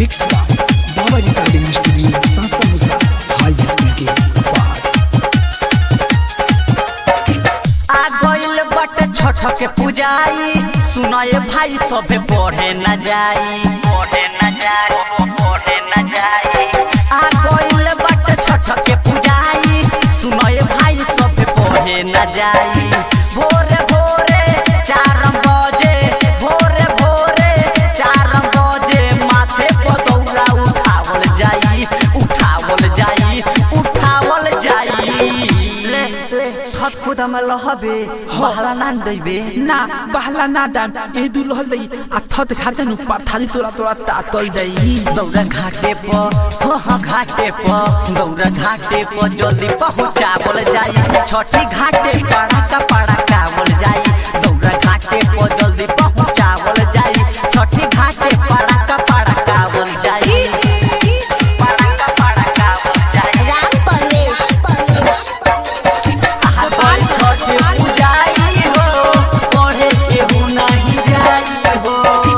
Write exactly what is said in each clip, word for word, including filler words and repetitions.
Mix बाबा recording studio सासा मुसा हाई school के पास। आ गइल बट छठ के पूजाई सुनाए भाई सबे पढ़े न जाई पढ़े न जाई पढ़े न जाई। आ गइल बट छठ के पूजाई सुनाए भाई सबे पढ़े न जाई। भोरे भोरे चार बजे भोरे भोरे चार बजे माथे पर दौरा उठावल जाई उठावल जाई उठावल जाई। ले ले छठ खुदा में लहबे बहला ना देबे ना बहला ना दान ए दु लहल दई आ थत खाते नु पाथाली तोरा तोरा तातल जाई। दौरा घाटे पर हो हो घाटे पर दौरा घाटे पर जल्दी पहुंचावल जाई। छठी घाटे पड़ाका पड़ाकावल जाई। दौरा घाटे पर जल्दी पहुंचावल जाई। छठी घाटे पड़ाका पड़ाकावल जाई पड़ाका पड़ाकावल जाई। राम परवेश आ गइल छठ पूजाई हो पढ़े केहू नहीं जाई हो।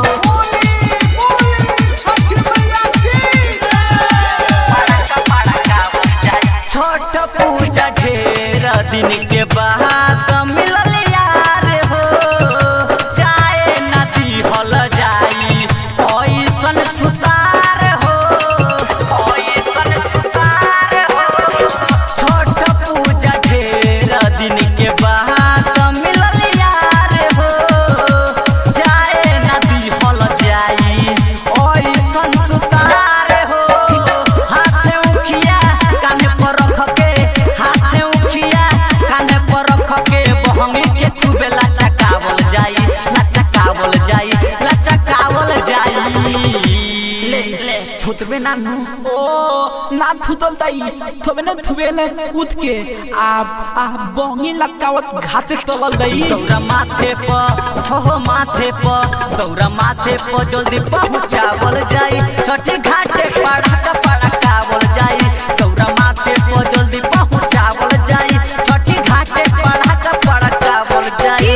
छोट पूजा ढेर दिन के बाद मिलल यार हो। जाए नदी हल जाई ऐसन सुतार हो ऐसन सुतार हो। छोट पूजा ढेर दिन के बाद मिलल यार हो। जाए नदी हल जाई ऐसन सुतार हो। हाथे उखिया काने पर रख के हाथे उखिया काने पर रख के बहंगी के खूबे लचकावल जाई लचकावल जाई लचकावल जाई। ले ले थुतबे ना नु ओ ना थुतल दई थोबे न थुबेले उठ के आ आ बोंगी लटकावत घाते तलल दई। दौरा माथे पर हो हो माथे पर दौरा माथे पर जल्दी पहुंचावल जाई। छठी घाटे पड़ाका पड़ाकावल जाई। दौरा माथे पर जल्दी पहुंचावल जाई। छठी घाटे पड़ाका पड़ाकावल जाई।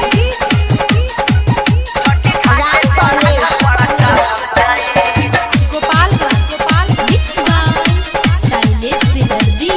छठी घाटे पड़ाका पड़ाकावल जाई। गोपाल गोपाल मिक्स शैलेश बेदर्दी।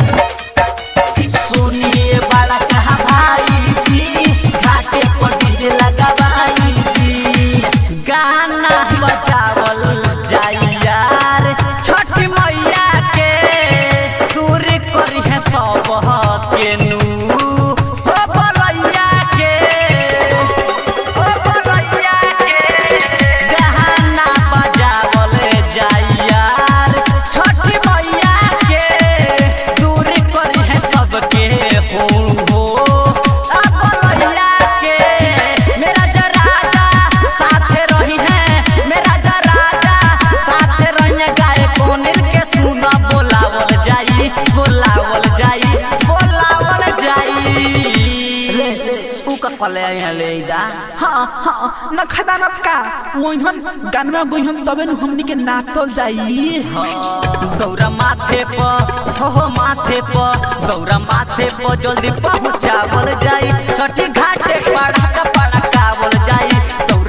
सुनिए बड़ा कहा भाई जी घाटे पर डीजे लगावाई जी। गाना बजावल जाई यार छठी मैया के दूर करी है सब के नू हो बलैया के हो बलैया के। गाना बजावल जाई यार छठी मैया के दूर करी है सबके हो हो आ बलैया के। मेरा जो राजा साथे रही है मेरा जो राजा साथे रही गाय कोनिल के सुना बोलावल जाई बोलावल जाई बोलावल जाई। ले उ का कले यहाँ ले दा हां हां न खदानत का ओइहन गानवा गोइहन तबे नु हमनी के नातल जाई। दौरा माथे पर हो हो माथे पर दौरा माथे पर जल्दी पहुंचावल जाई। छठी घाटे पड़ाका पड़ाकावल जाई।